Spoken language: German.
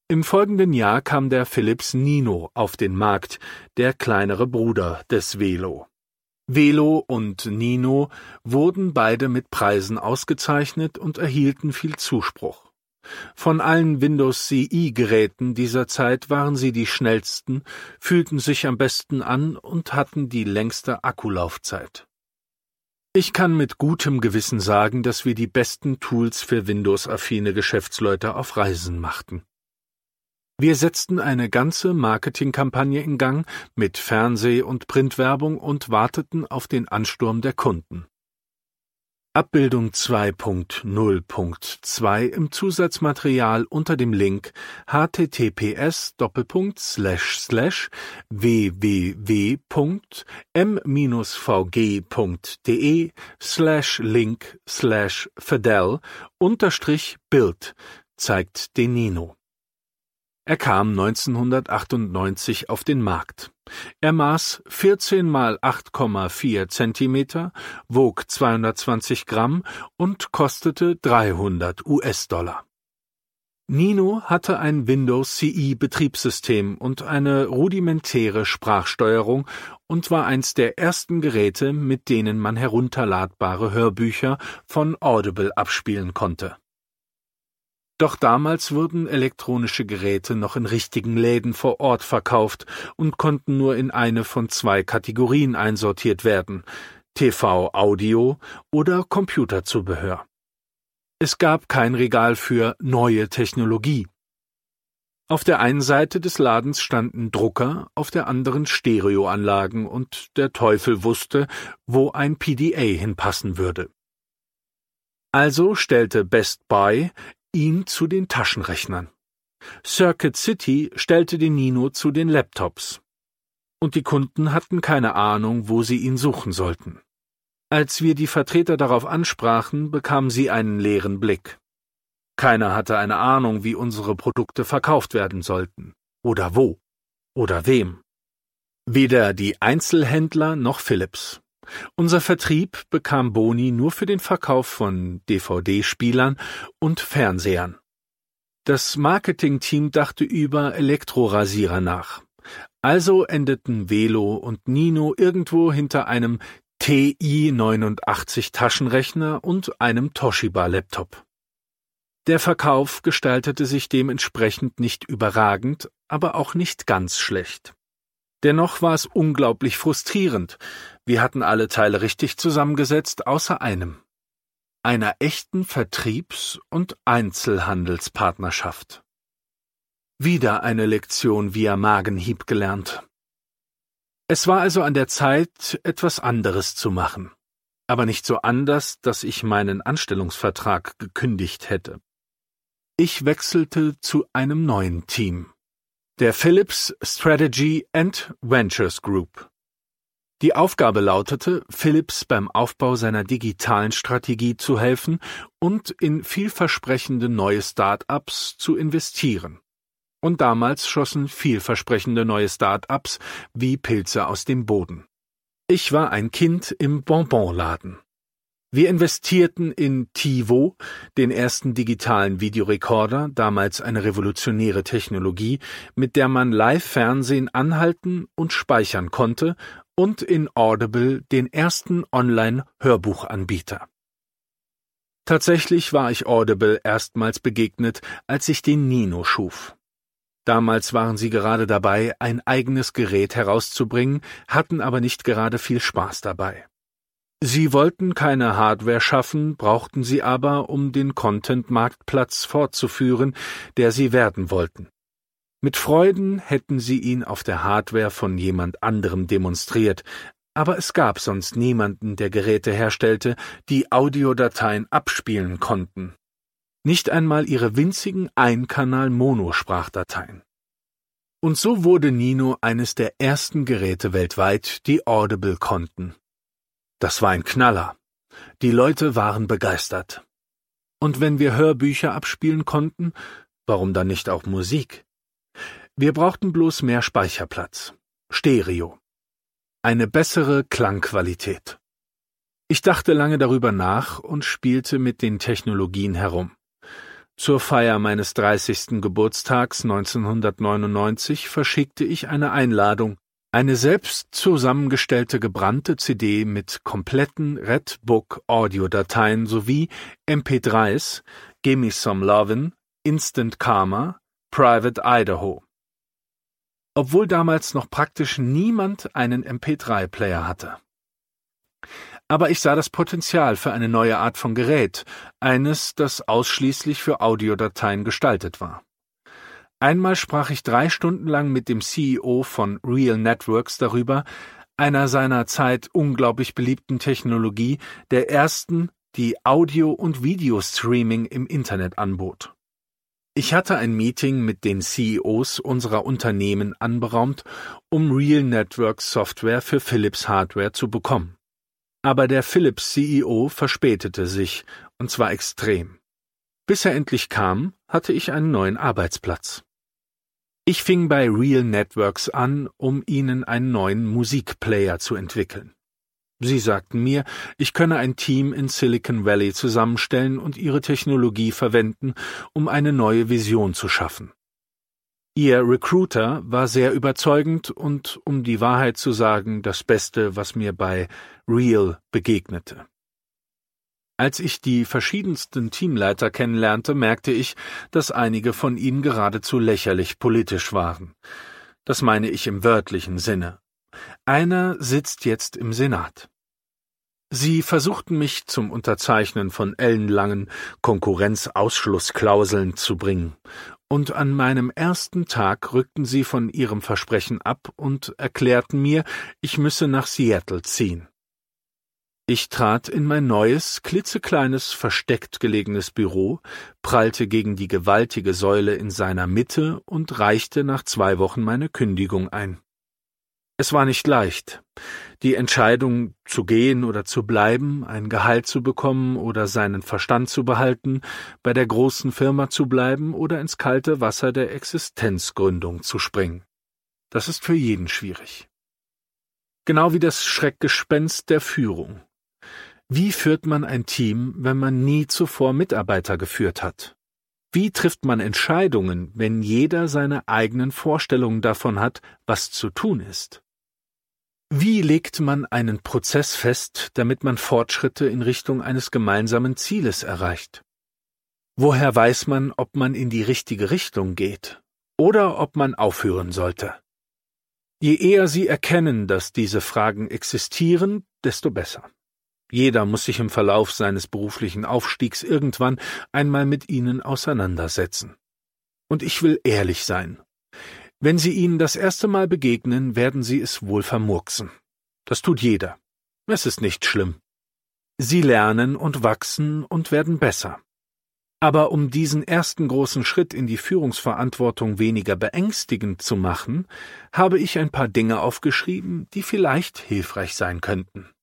Im folgenden Jahr kam der Philips Nino auf den Markt, der kleinere Bruder des Velo. Velo und Nino wurden beide mit Preisen ausgezeichnet und erhielten viel Zuspruch. Von allen Windows CE-Geräten dieser Zeit waren sie die schnellsten, fühlten sich am besten an und hatten die längste Akkulaufzeit. Ich kann mit gutem Gewissen sagen, dass wir die besten Tools für Windows-affine Geschäftsleute auf Reisen machten. Wir setzten eine ganze Marketingkampagne in Gang mit Fernseh- und Printwerbung und warteten auf den Ansturm der Kunden. Abbildung 2.0.2 im Zusatzmaterial unter dem Link https://www.m-vg.de/link/fidel_build zeigt den Nino. Er kam 1998 auf den Markt. Er maß 14 mal 8,4 Zentimeter, wog 220 Gramm und kostete $300. Nino hatte ein Windows CE Betriebssystem und eine rudimentäre Sprachsteuerung und war eins der ersten Geräte, mit denen man herunterladbare Hörbücher von Audible abspielen konnte. Doch damals wurden elektronische Geräte noch in richtigen Läden vor Ort verkauft und konnten nur in eine von 2 Kategorien einsortiert werden: TV, Audio oder Computerzubehör. Es gab kein Regal für neue Technologie. Auf der einen Seite des Ladens standen Drucker, auf der anderen Stereoanlagen und der Teufel wusste, wo ein PDA hinpassen würde. Also stellte Best Buy ihn zu den Taschenrechnern. Circuit City stellte den Nino zu den Laptops. Und die Kunden hatten keine Ahnung, wo sie ihn suchen sollten. Als wir die Vertreter darauf ansprachen, bekamen sie einen leeren Blick. Keiner hatte eine Ahnung, wie unsere Produkte verkauft werden sollten. Oder wo. Oder wem. Weder die Einzelhändler noch Philips. Unser Vertrieb bekam Boni nur für den Verkauf von DVD-Spielern und Fernsehern. Das Marketingteam dachte über Elektrorasierer nach. Also endeten Velo und Nino irgendwo hinter einem TI-89 Taschenrechner und einem Toshiba-Laptop. Der Verkauf gestaltete sich dementsprechend nicht überragend, aber auch nicht ganz schlecht. Dennoch war es unglaublich frustrierend. Wir hatten alle Teile richtig zusammengesetzt, außer einem: einer echten Vertriebs- und Einzelhandelspartnerschaft. Wieder eine Lektion via Magenhieb gelernt. Es war also an der Zeit, etwas anderes zu machen. Aber nicht so anders, dass ich meinen Anstellungsvertrag gekündigt hätte. Ich wechselte zu einem neuen Team: der Philips Strategy and Ventures Group. Die Aufgabe lautete, Philips beim Aufbau seiner digitalen Strategie zu helfen und in vielversprechende neue Start-ups zu investieren. Und damals schossen vielversprechende neue Start-ups wie Pilze aus dem Boden. Ich war ein Kind im Bonbonladen. Wir investierten in TiVo, den ersten digitalen Videorekorder, damals eine revolutionäre Technologie, mit der man Live-Fernsehen anhalten und speichern konnte, und in Audible, den ersten Online-Hörbuchanbieter. Tatsächlich war ich Audible erstmals begegnet, als ich den Nino schuf. Damals waren sie gerade dabei, ein eigenes Gerät herauszubringen, hatten aber nicht gerade viel Spaß dabei. Sie wollten keine Hardware schaffen, brauchten sie aber, um den Content-Marktplatz fortzuführen, der sie werden wollten. Mit Freuden hätten sie ihn auf der Hardware von jemand anderem demonstriert, aber es gab sonst niemanden, der Geräte herstellte, die Audiodateien abspielen konnten. Nicht einmal ihre winzigen Einkanal-Monosprachdateien. Und so wurde Nino eines der ersten Geräte weltweit, die Audible konnten. Das war ein Knaller. Die Leute waren begeistert. Und wenn wir Hörbücher abspielen konnten, warum dann nicht auch Musik? Wir brauchten bloß mehr Speicherplatz. Stereo. Eine bessere Klangqualität. Ich dachte lange darüber nach und spielte mit den Technologien herum. Zur Feier meines 30. Geburtstags 1999 verschickte ich eine Einladung, eine selbst zusammengestellte gebrannte CD mit kompletten Redbook-Audiodateien sowie MP3s, Gimme Some Lovin', Instant Karma, Private Idaho. Obwohl damals noch praktisch niemand einen MP3-Player hatte. Aber ich sah das Potenzial für eine neue Art von Gerät, eines, das ausschließlich für Audiodateien gestaltet war. Einmal sprach ich 3 Stunden lang mit dem CEO von Real Networks darüber, einer seiner Zeit unglaublich beliebten Technologie, der ersten, die Audio- und Videostreaming im Internet anbot. Ich hatte ein Meeting mit den CEOs unserer Unternehmen anberaumt, um Real Networks Software für Philips Hardware zu bekommen. Aber der Philips CEO verspätete sich, und zwar extrem. Bis er endlich kam, hatte ich einen neuen Arbeitsplatz. Ich fing bei Real Networks an, um ihnen einen neuen Musikplayer zu entwickeln. Sie sagten mir, ich könne ein Team in Silicon Valley zusammenstellen und ihre Technologie verwenden, um eine neue Vision zu schaffen. Ihr Recruiter war sehr überzeugend und, um die Wahrheit zu sagen, das Beste, was mir bei Real begegnete. Als ich die verschiedensten Teamleiter kennenlernte, merkte ich, dass einige von ihnen geradezu lächerlich politisch waren. Das meine ich im wörtlichen Sinne. Einer sitzt jetzt im Senat. Sie versuchten mich zum Unterzeichnen von ellenlangen Konkurrenzausschlussklauseln zu bringen, und an meinem ersten Tag rückten sie von ihrem Versprechen ab und erklärten mir, ich müsse nach Seattle ziehen. Ich trat in mein neues, klitzekleines, versteckt gelegenes Büro, prallte gegen die gewaltige Säule in seiner Mitte und reichte nach 2 Wochen meine Kündigung ein. Es war nicht leicht. Die Entscheidung, zu gehen oder zu bleiben, ein Gehalt zu bekommen oder seinen Verstand zu behalten, bei der großen Firma zu bleiben oder ins kalte Wasser der Existenzgründung zu springen. Das ist für jeden schwierig. Genau wie das Schreckgespenst der Führung. Wie führt man ein Team, wenn man nie zuvor Mitarbeiter geführt hat? Wie trifft man Entscheidungen, wenn jeder seine eigenen Vorstellungen davon hat, was zu tun ist? Wie legt man einen Prozess fest, damit man Fortschritte in Richtung eines gemeinsamen Zieles erreicht? Woher weiß man, ob man in die richtige Richtung geht oder ob man aufhören sollte? Je eher Sie erkennen, dass diese Fragen existieren, desto besser. Jeder muss sich im Verlauf seines beruflichen Aufstiegs irgendwann einmal mit ihnen auseinandersetzen. Und ich will ehrlich sein. Wenn Sie ihnen das erste Mal begegnen, werden Sie es wohl vermurksen. Das tut jeder. Es ist nicht schlimm. Sie lernen und wachsen und werden besser. Aber um diesen ersten großen Schritt in die Führungsverantwortung weniger beängstigend zu machen, habe ich ein paar Dinge aufgeschrieben, die vielleicht hilfreich sein könnten.